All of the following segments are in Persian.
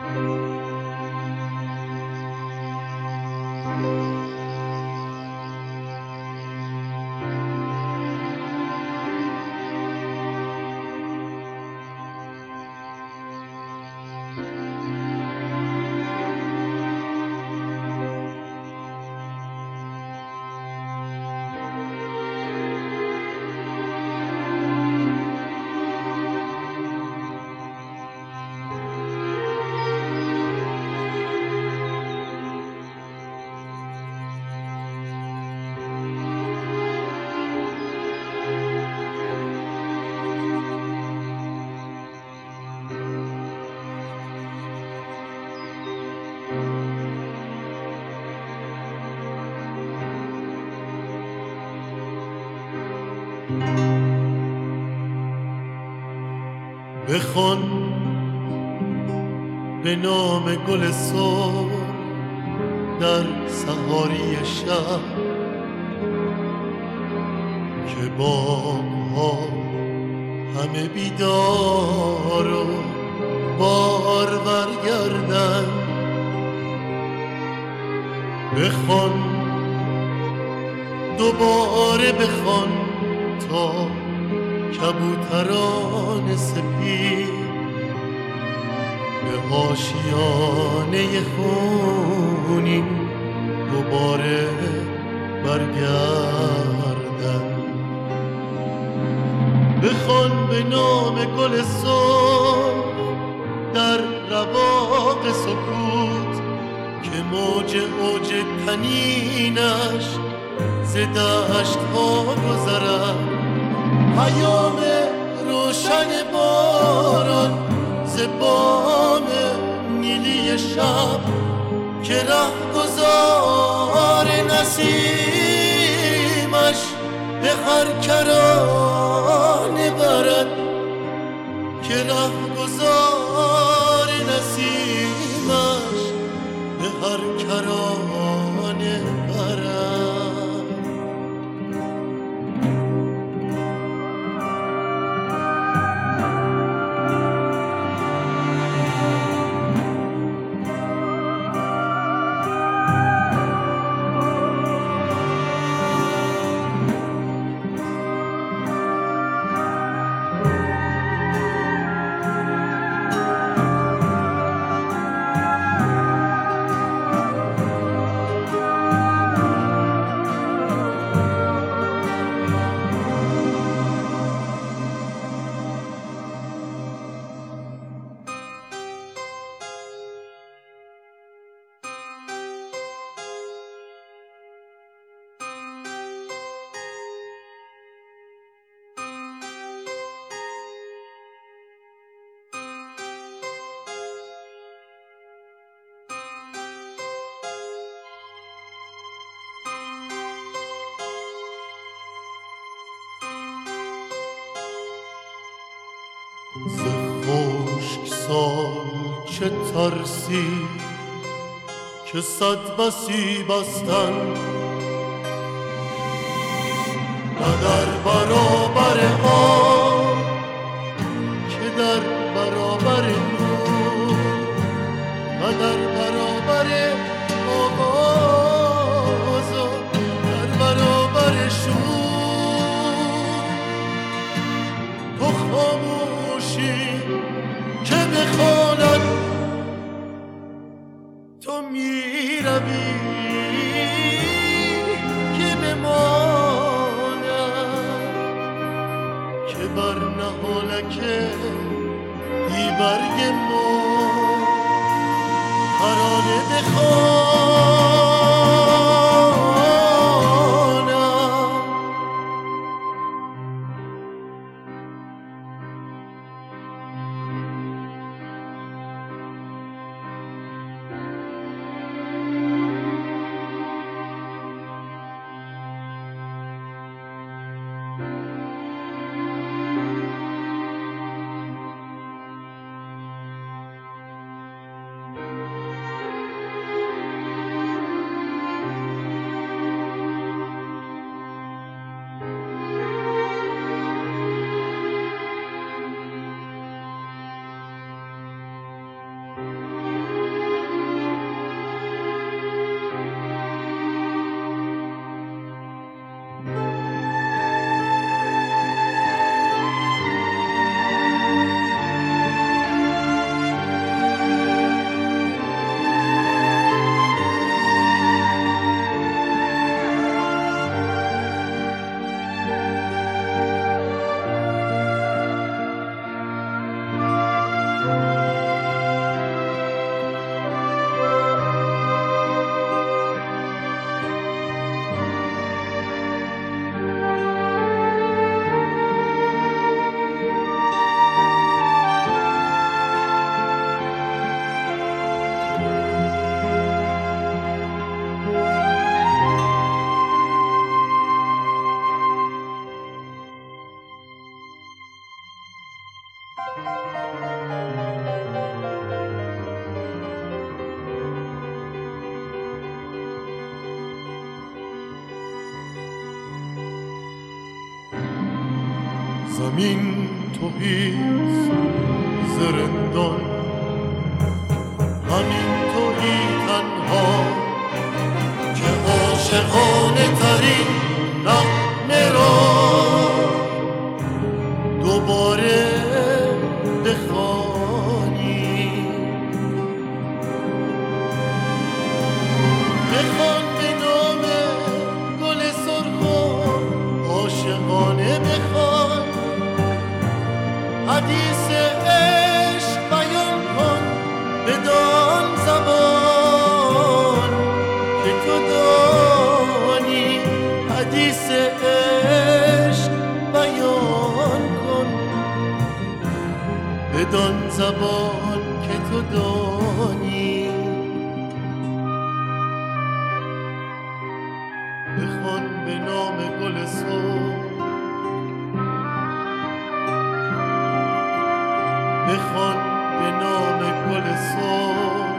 بخوان به نام گل سرخ در سحاری شب که باغ‌ها همه بیدار و بارور گردن. بخوان دوباره بخوان تا کبوتران سپید به آشیانه خونین دوباره برگردن. بخوان به نام گل سرخ در رواق سکوت که موج اوج تنینش ز دشت ها گذرد. پیام روشن باران ز بام نیلی شب که رهگذار نسیمش به هر کرانه برد. که رهگذار نسیمش به هر کرانه برد. ز خشک سال چه ترسی که صد بسی بستن نه در برابر آب که در برابر نور، نه در برابر آواز و در برابر شور. تو خاموشی که بخواند تو می روی که بماند که بر نهالک بی برگ ما ترانه بخوانم. همین تویی زرندان، همین تویی تنها که عاشقانه ترین نغمه را دوباره بخوانی. بخوان به نام گل سرخ و عاشقانه بخوان، حدیث عشق بیان کن بدان زبان که تو دانی. حدیث عشق بیان کن بدان زبان که تو دانی. بخوان به نام گل سرخ، بخوان به نام گل سرخ،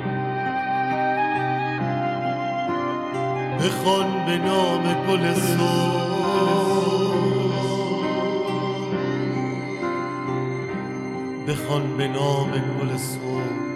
بخوان به نام گل سرخ، بخوان به نام گل سرخ.